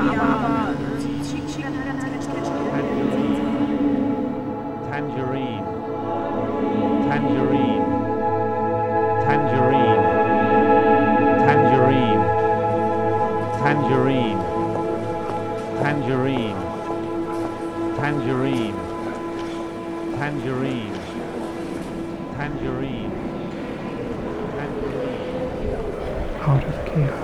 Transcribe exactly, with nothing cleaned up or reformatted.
Tangerine. Tangerine. Tangerine. Tangerine. Tangerine. Tangerine. Tangerine. Tangerine. Tangerine. Tangerine. Out of chaos.